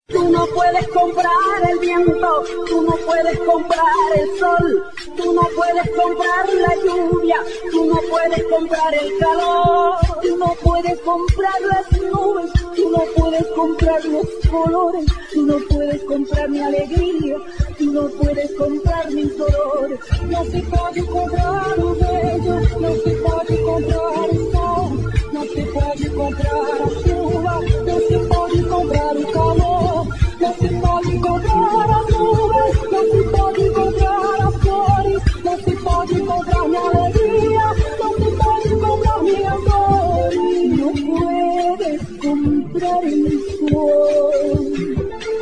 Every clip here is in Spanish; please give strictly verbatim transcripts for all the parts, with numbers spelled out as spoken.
Tú no puedes comprar el viento, tú no puedes comprar el sol, tú no puedes comprar la lluvia, tú no puedes comprar el calor, tú no puedes comprar las nubes, tú no puedes comprar los colores, tú no puedes comprar mi alegría, tú no puedes comprar mis dolores. No se puede comprar lo bello, no se puede comprar el sol, no se puede comprar la lluvia, no se puede comprar el calor. No se puede comprar las nubes, no se puede comprar las flores, no se puede comprar mi alegría, no se puede comprar mi amor, y no puedes comprar el sol.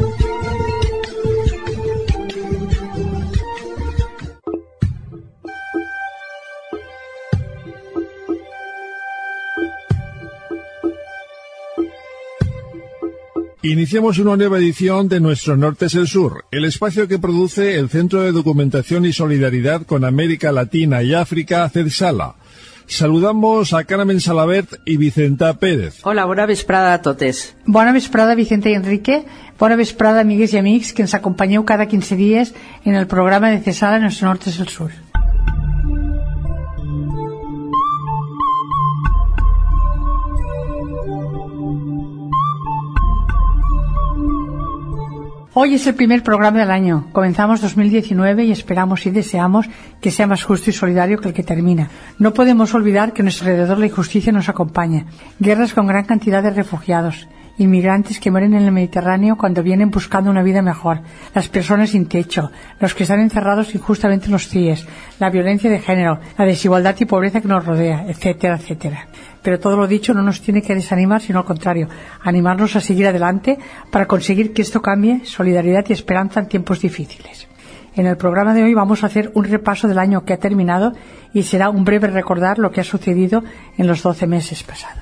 Iniciamos una nueva edición de Nuestro Norte es el Sur, el espacio que produce el Centro de Documentación y Solidaridad con América Latina y África, CEDSALA. Saludamos a Carmen Salabert y Vicenta Pérez. Hola, bona vesprada a totes. Bona vesprada, Vicenta i Enrique. Bona vesprada, amigues i amics, que ens acompanyeu cada quinze dies en el programa de CEDSALA Nuestro Norte es el Sur. Hoy es el primer programa del año. Comenzamos dos mil diecinueve y esperamos y deseamos que sea más justo y solidario que el que termina. No podemos olvidar que a nuestro alrededor la injusticia nos acompaña. Guerras con gran cantidad de refugiados, inmigrantes que mueren en el Mediterráneo cuando vienen buscando una vida mejor, las personas sin techo, los que están encerrados injustamente en los C I Es, la violencia de género, la desigualdad y pobreza que nos rodea, etcétera, etcétera. Pero todo lo dicho no nos tiene que desanimar, sino al contrario, animarnos a seguir adelante para conseguir que esto cambie, solidaridad y esperanza en tiempos difíciles. En el programa de hoy vamos a hacer un repaso del año que ha terminado y será un breve recordar lo que ha sucedido en los doce meses pasados.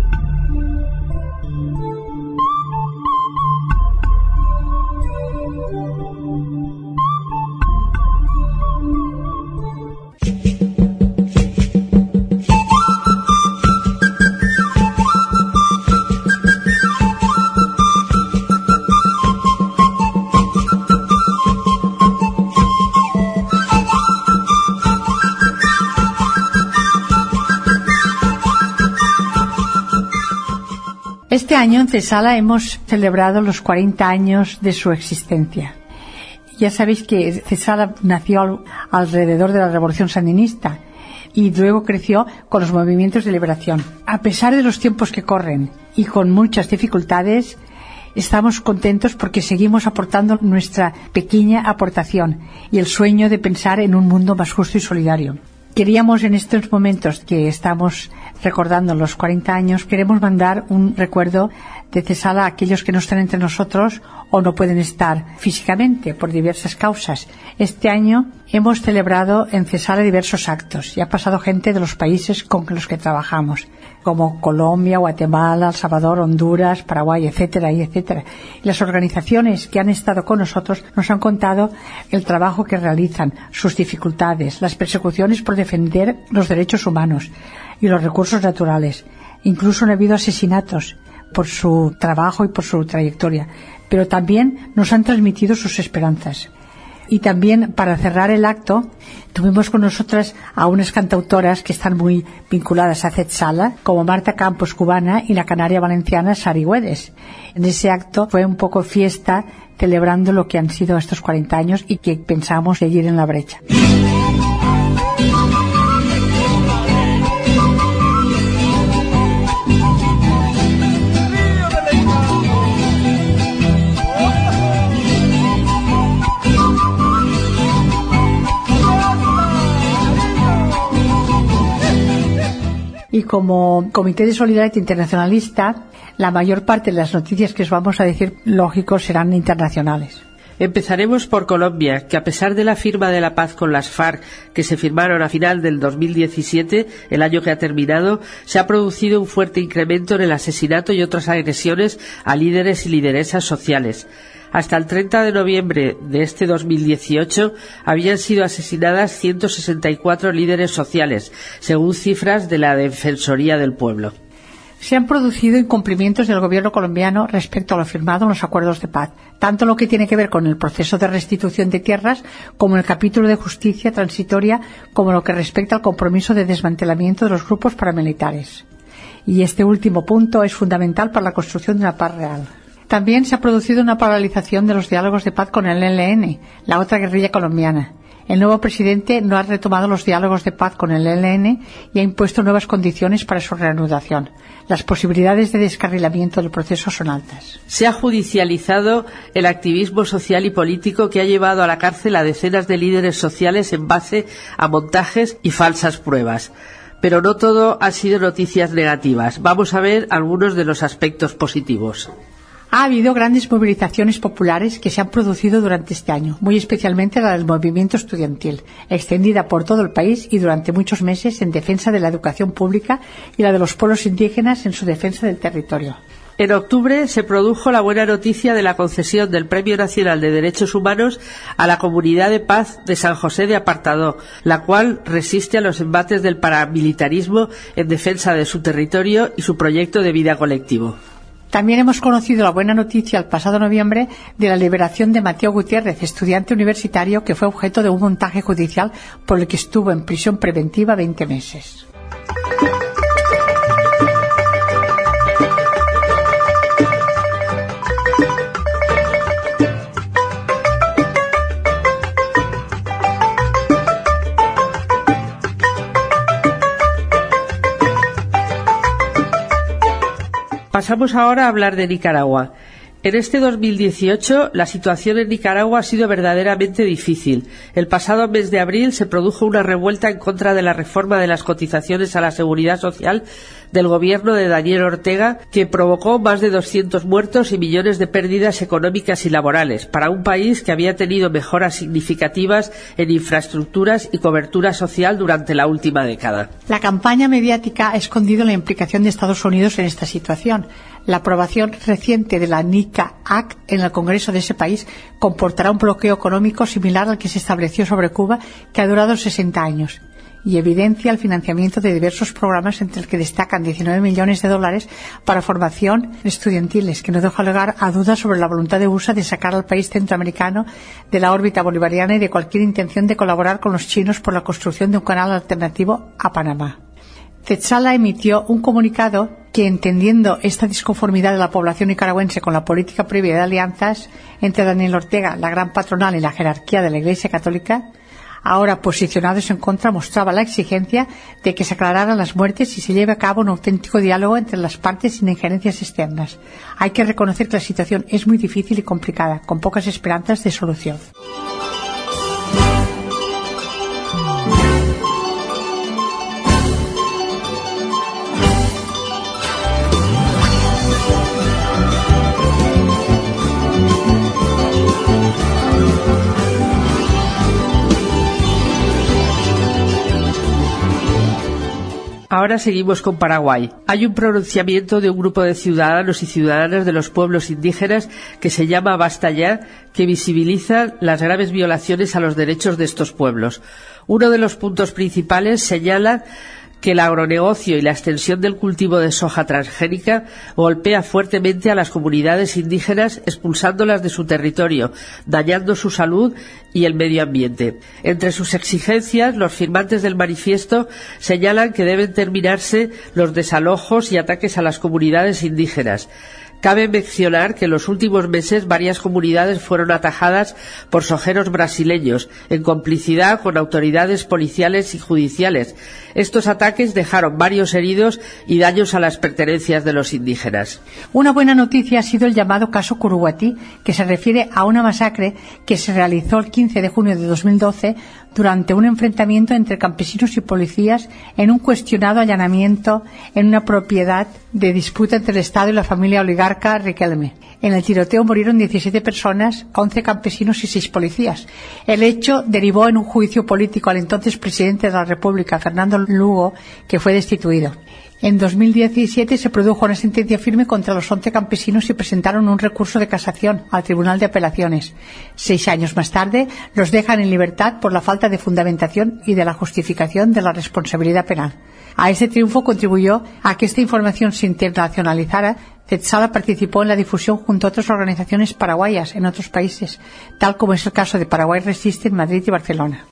Este año en CEDSALA hemos celebrado los cuarenta años de su existencia. Ya sabéis que CEDSALA nació alrededor de la Revolución Sandinista y luego creció con los movimientos de liberación. A pesar de los tiempos que corren y con muchas dificultades, estamos contentos porque seguimos aportando nuestra pequeña aportación y el sueño de pensar en un mundo más justo y solidario. Queríamos, en estos momentos que estamos recordando los cuarenta años, queremos mandar un recuerdo de CEDSALA a aquellos que no están entre nosotros o no pueden estar físicamente por diversas causas. Este año hemos celebrado en CEDSALA diversos actos y ha pasado gente de los países con los que trabajamos, como Colombia, Guatemala, El Salvador, Honduras, Paraguay, etcétera, y etcétera. Y las organizaciones que han estado con nosotros nos han contado el trabajo que realizan, sus dificultades, las persecuciones por defender los derechos humanos y los recursos naturales. Incluso han habido asesinatos por su trabajo y por su trayectoria, pero también nos han transmitido sus esperanzas. Y también, para cerrar el acto, tuvimos con nosotras a unas cantautoras que están muy vinculadas a CEDSALA, como Marta Campos, cubana, y la canaria valenciana Sari Güedes. En ese acto fue un poco fiesta, celebrando lo que han sido estos cuarenta años y que pensamos seguir en la brecha. Y como Comité de Solidaridad Internacionalista, la mayor parte de las noticias que os vamos a decir, lógico, serán internacionales. Empezaremos por Colombia, que a pesar de la firma de la paz con las FARC, que se firmaron a final del dos mil diecisiete, el año que ha terminado, se ha producido un fuerte incremento en el asesinato y otras agresiones a líderes y lideresas sociales. Hasta el treinta de noviembre de este dos mil dieciocho habían sido asesinadas ciento sesenta y cuatro líderes sociales, según cifras de la Defensoría del Pueblo. Se han producido incumplimientos del gobierno colombiano respecto a lo firmado en los acuerdos de paz, tanto lo que tiene que ver con el proceso de restitución de tierras como el capítulo de justicia transitoria, como lo que respecta al compromiso de desmantelamiento de los grupos paramilitares. Y este último punto es fundamental para la construcción de una paz real. También se ha producido una paralización de los diálogos de paz con el E L N, la otra guerrilla colombiana. El nuevo presidente no ha retomado los diálogos de paz con el E L N y ha impuesto nuevas condiciones para su reanudación. Las posibilidades de descarrilamiento del proceso son altas. Se ha judicializado el activismo social y político que ha llevado a la cárcel a decenas de líderes sociales en base a montajes y falsas pruebas. Pero no todo han sido noticias negativas. Vamos a ver algunos de los aspectos positivos. Ha habido grandes movilizaciones populares que se han producido durante este año, muy especialmente la del movimiento estudiantil, extendida por todo el país y durante muchos meses en defensa de la educación pública y la de los pueblos indígenas en su defensa del territorio. En octubre se produjo la buena noticia de la concesión del Premio Nacional de Derechos Humanos a la Comunidad de Paz de San José de Apartadó, la cual resiste a los embates del paramilitarismo en defensa de su territorio y su proyecto de vida colectivo. También hemos conocido la buena noticia el pasado noviembre de la liberación de Mateo Gutiérrez, estudiante universitario que fue objeto de un montaje judicial por el que estuvo en prisión preventiva veinte meses. Pasamos ahora a hablar de Nicaragua. En este dos mil dieciocho, la situación en Nicaragua ha sido verdaderamente difícil. El pasado mes de abril se produjo una revuelta en contra de la reforma de las cotizaciones a la seguridad social del gobierno de Daniel Ortega, que provocó más de doscientos muertos y millones de pérdidas económicas y laborales para un país que había tenido mejoras significativas en infraestructuras y cobertura social durante la última década. La campaña mediática ha escondido la implicación de Estados Unidos en esta situación. La aprobación reciente de la NICA Act en el Congreso de ese país comportará un bloqueo económico similar al que se estableció sobre Cuba, que ha durado sesenta años, y evidencia el financiamiento de diversos programas, entre el que destacan diecinueve millones de dólares para formación estudiantiles, que no deja lugar a dudas sobre la voluntad de U S A de sacar al país centroamericano de la órbita bolivariana y de cualquier intención de colaborar con los chinos por la construcción de un canal alternativo a Panamá. Tetsala emitió un comunicado que, entendiendo esta disconformidad de la población nicaragüense con la política previa de alianzas entre Daniel Ortega, la gran patronal y la jerarquía de la Iglesia Católica, ahora posicionados en contra, mostraba la exigencia de que se aclararan las muertes y se lleve a cabo un auténtico diálogo entre las partes sin injerencias externas. Hay que reconocer que la situación es muy difícil y complicada, con pocas esperanzas de solución. Ahora seguimos con Paraguay. Hay un pronunciamiento de un grupo de ciudadanos y ciudadanas de los pueblos indígenas que se llama Basta Ya, que visibiliza las graves violaciones a los derechos de estos pueblos. Uno de los puntos principales señala que el agronegocio y la extensión del cultivo de soja transgénica golpea fuertemente a las comunidades indígenas, expulsándolas de su territorio, dañando su salud y el medio ambiente. Entre sus exigencias, los firmantes del manifiesto señalan que deben terminarse los desalojos y ataques a las comunidades indígenas. Cabe mencionar que en los últimos meses varias comunidades fueron atajadas por sojeros brasileños, en complicidad con autoridades policiales y judiciales. Estos ataques dejaron varios heridos y daños a las pertenencias de los indígenas. Una buena noticia ha sido el llamado caso Curuguatí, que se refiere a una masacre que se realizó el quince de junio de dos mil doce durante un enfrentamiento entre campesinos y policías en un cuestionado allanamiento en una propiedad de disputa entre el Estado y la familia oligarca Riquelme. En el tiroteo murieron diecisiete personas, once campesinos y seis policías. El hecho derivó en un juicio político al entonces presidente de la República, Fernando Lugo, que fue destituido. En dos mil diecisiete se produjo una sentencia firme contra los once campesinos y presentaron un recurso de casación al Tribunal de Apelaciones. Seis años más tarde los dejan en libertad por la falta de fundamentación y de la justificación de la responsabilidad penal. A ese triunfo contribuyó a que esta información se internacionalizara. Tetzala participó en la difusión junto a otras organizaciones paraguayas en otros países, tal como es el caso de Paraguay Resiste en Madrid y Barcelona.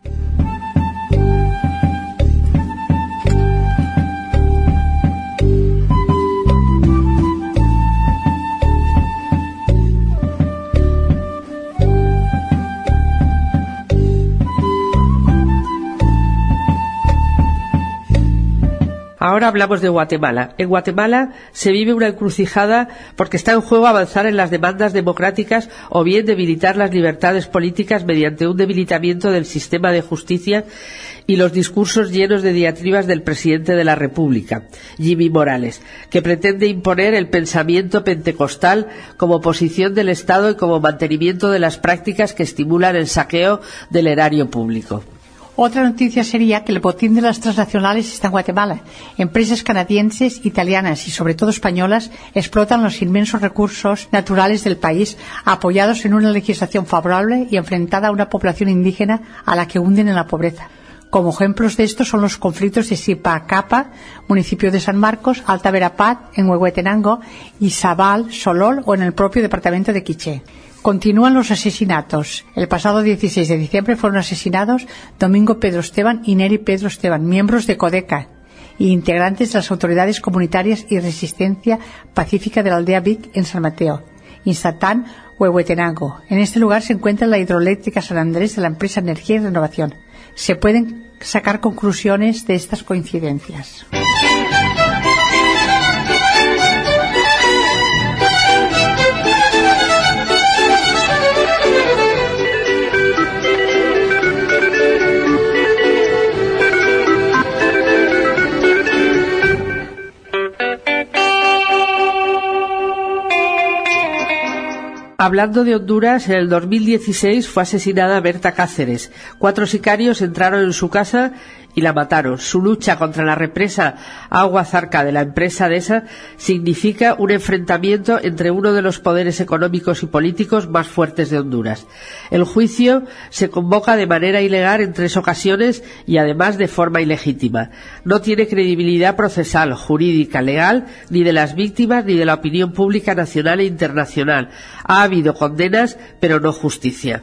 Ahora hablamos de Guatemala. En Guatemala se vive una encrucijada porque está en juego avanzar en las demandas democráticas o bien debilitar las libertades políticas mediante un debilitamiento del sistema de justicia y los discursos llenos de diatribas del presidente de la República, Jimmy Morales, que pretende imponer el pensamiento pentecostal como posición del Estado y como mantenimiento de las prácticas que estimulan el saqueo del erario público. Otra noticia sería que el botín de las transnacionales está en Guatemala. Empresas canadienses, italianas y sobre todo españolas explotan los inmensos recursos naturales del país, apoyados en una legislación favorable y enfrentada a una población indígena a la que hunden en la pobreza. Como ejemplos de esto son los conflictos de Sipacapa, municipio de San Marcos, Alta Verapaz, en Huehuetenango, y Zabal, Solol o en el propio departamento de Quiché. Continúan los asesinatos. El pasado dieciséis de diciembre fueron asesinados Domingo Pedro Esteban y Neri Pedro Esteban, miembros de Codeca y integrantes de las autoridades comunitarias y resistencia pacífica de la aldea Vic en San Mateo, Insatán, Huehuetenango. En este lugar se encuentra la hidroeléctrica San Andrés de la empresa Energía y Renovación. Se pueden sacar conclusiones de estas coincidencias. Hablando de Honduras, en el dos mil dieciséis fue asesinada Berta Cáceres. Cuatro sicarios entraron en su casa y la mataron. Su lucha contra la represa Agua Zarca de la empresa DESA significa un enfrentamiento entre uno de los poderes económicos y políticos más fuertes de Honduras. El juicio se convoca de manera ilegal en tres ocasiones y además de forma ilegítima. No tiene credibilidad procesal, jurídica, legal, ni de las víctimas ni de la opinión pública nacional e internacional. Ha habido condenas, pero no justicia.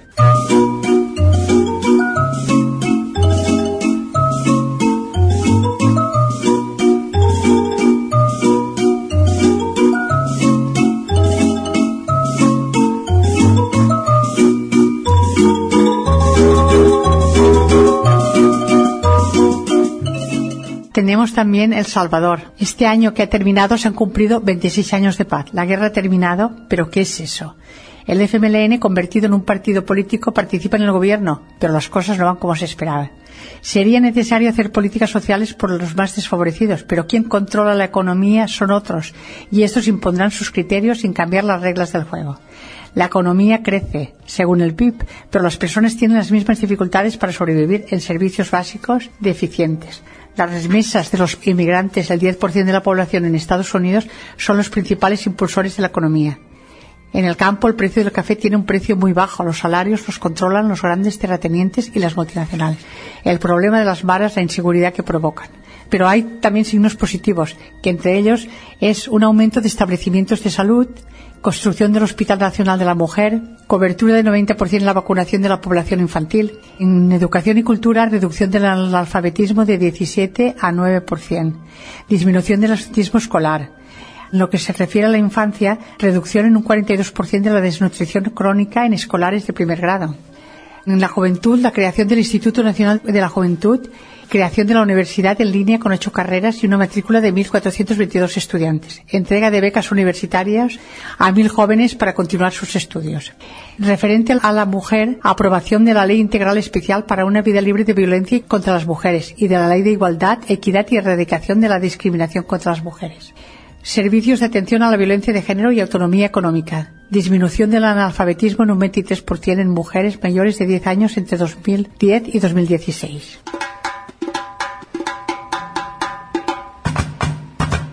Tenemos también El Salvador. Este año que ha terminado se han cumplido veintiséis años de paz. La guerra ha terminado, pero ¿qué es eso? El F M L N, convertido en un partido político, participa en el gobierno, pero las cosas no van como se esperaba. Sería necesario hacer políticas sociales por los más desfavorecidos, pero quien controla la economía son otros, y estos impondrán sus criterios sin cambiar las reglas del juego. La economía crece, según el P I B, pero las personas tienen las mismas dificultades para sobrevivir en servicios básicos deficientes. Las remesas de los inmigrantes, el diez por ciento de la población en Estados Unidos, son los principales impulsores de la economía. En el campo, el precio del café tiene un precio muy bajo. Los salarios los controlan los grandes terratenientes y las multinacionales. El problema de las maras, la inseguridad que provocan. Pero hay también signos positivos, que entre ellos es un aumento de establecimientos de salud, construcción del Hospital Nacional de la Mujer, cobertura del noventa por ciento en la vacunación de la población infantil. En educación y cultura, reducción del analfabetismo de diecisiete a nueve por ciento. Disminución del absentismo escolar. En lo que se refiere a la infancia, reducción en un cuarenta y dos por ciento de la desnutrición crónica en escolares de primer grado. En la juventud, la creación del Instituto Nacional de la Juventud, creación de la universidad en línea con ocho carreras y una matrícula de mil cuatrocientos veintidós estudiantes. Entrega de becas universitarias a mil jóvenes para continuar sus estudios. Referente a la mujer, aprobación de la Ley Integral Especial para una vida libre de violencia contra las mujeres y de la Ley de Igualdad, Equidad y Erradicación de la Discriminación contra las mujeres. Servicios de atención a la violencia de género y autonomía económica. Disminución del analfabetismo en un veintitrés por ciento en mujeres mayores de diez años entre dos mil diez y dos mil dieciséis.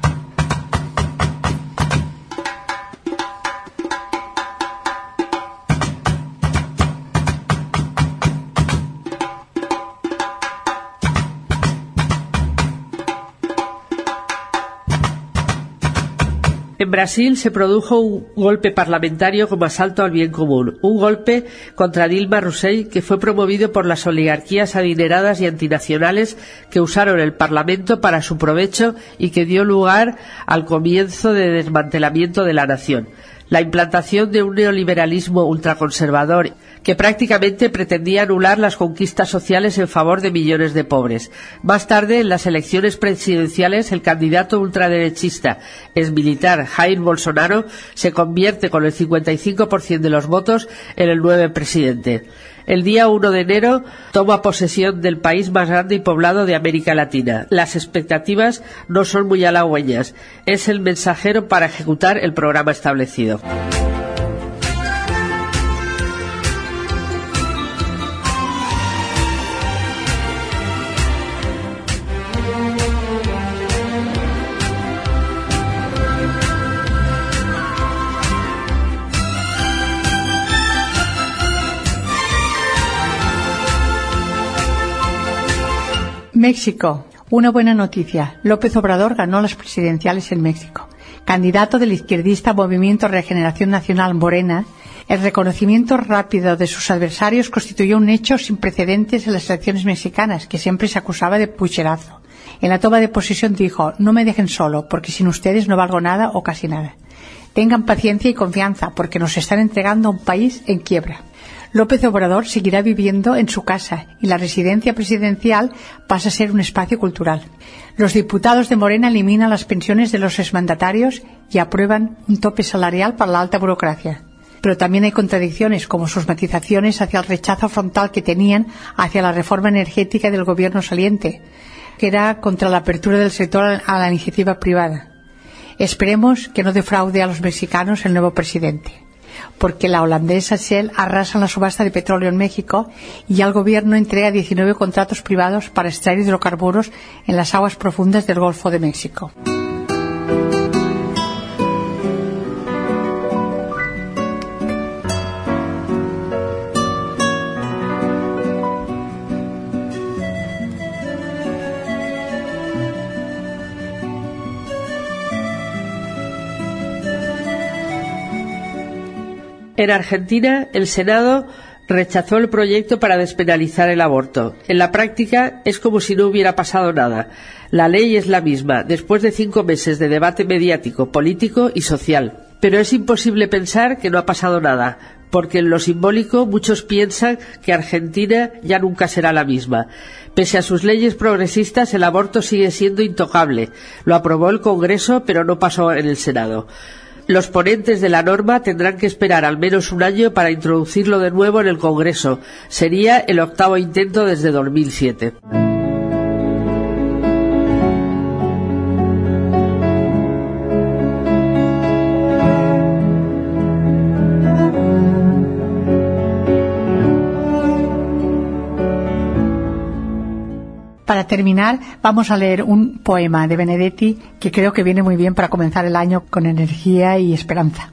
Brasil se produjo un golpe parlamentario como asalto al bien común, un golpe contra Dilma Rousseff que fue promovido por las oligarquías adineradas y antinacionales que usaron el Parlamento para su provecho y que dio lugar al comienzo de desmantelamiento de la nación. La implantación de un neoliberalismo ultraconservador que prácticamente pretendía anular las conquistas sociales en favor de millones de pobres. Más tarde, en las elecciones presidenciales, el candidato ultraderechista exmilitar Jair Bolsonaro se convierte con el cincuenta y cinco por ciento de los votos en el nuevo presidente. El día uno de enero toma posesión del país más grande y poblado de América Latina. Las expectativas no son muy halagüeñas. Es el mensajero para ejecutar el programa establecido. México. Una buena noticia. López Obrador ganó las presidenciales en México. Candidato del izquierdista Movimiento Regeneración Nacional Morena, el reconocimiento rápido de sus adversarios constituyó un hecho sin precedentes en las elecciones mexicanas, que siempre se acusaba de pucherazo. En la toma de posesión dijo: no me dejen solo, porque sin ustedes no valgo nada o casi nada. Tengan paciencia y confianza, porque nos están entregando a un país en quiebra. López Obrador seguirá viviendo en su casa y la residencia presidencial pasa a ser un espacio cultural. Los diputados de Morena eliminan las pensiones de los exmandatarios y aprueban un tope salarial para la alta burocracia. Pero también hay contradicciones, como sus matizaciones hacia el rechazo frontal que tenían hacia la reforma energética del gobierno saliente, que era contra la apertura del sector a la iniciativa privada. Esperemos que no defraude a los mexicanos el nuevo presidente, porque la holandesa Shell arrasa en la subasta de petróleo en México y ya el gobierno entrega diecinueve contratos privados para extraer hidrocarburos en las aguas profundas del Golfo de México. En Argentina, el Senado rechazó el proyecto para despenalizar el aborto. En la práctica, es como si no hubiera pasado nada. La ley es la misma, después de cinco meses de debate mediático, político y social. Pero es imposible pensar que no ha pasado nada, porque en lo simbólico muchos piensan que Argentina ya nunca será la misma. Pese a sus leyes progresistas, el aborto sigue siendo intocable. Lo aprobó el Congreso, pero no pasó en el Senado. Los ponentes de la norma tendrán que esperar al menos un año para introducirlo de nuevo en el Congreso. Sería el octavo intento desde dos mil siete. Para terminar, vamos a leer un poema de Benedetti que creo que viene muy bien para comenzar el año con energía y esperanza.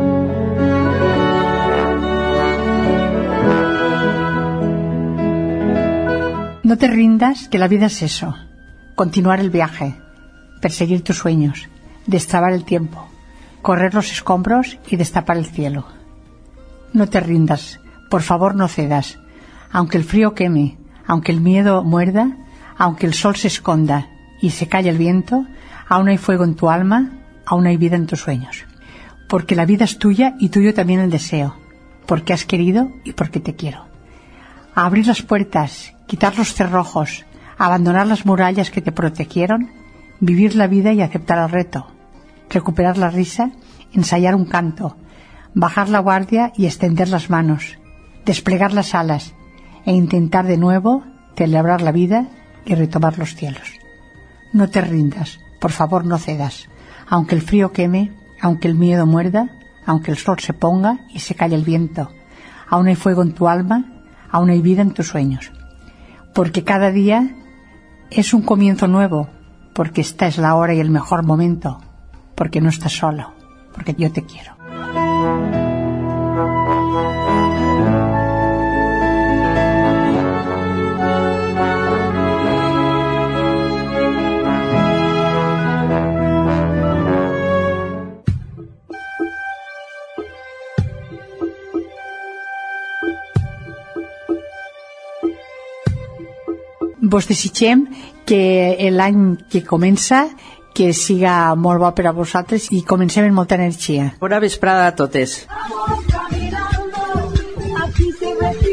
No te rindas, que la vida es eso. Continuar el viaje, perseguir tus sueños, destrabar el tiempo, correr los escombros y destapar el cielo. No te rindas, por favor no cedas. Aunque el frío queme, aunque el miedo muerda, aunque el sol se esconda y se calle el viento, aún hay fuego en tu alma, aún hay vida en tus sueños. Porque la vida es tuya y tuyo también el deseo, porque has querido y porque te quiero. A abrir las puertas, quitar los cerrojos, abandonar las murallas que te protegieron, vivir la vida y aceptar el reto, recuperar la risa, ensayar un canto, bajar la guardia y extender las manos, desplegar las alas e intentar de nuevo celebrar la vida y retomar los cielos. No te rindas, por favor no cedas, aunque el frío queme, aunque el miedo muerda, aunque el sol se ponga y se calle el viento, aún hay fuego en tu alma, aún hay vida en tus sueños. Porque cada día es un comienzo nuevo, porque esta es la hora y el mejor momento, porque no estás solo, porque yo te quiero. vos desitgem que l'any que comença que siga molt bo per a vosaltres i comencem amb molta energia. Bona vesprada a totes. Vamos caminando, aquí se ve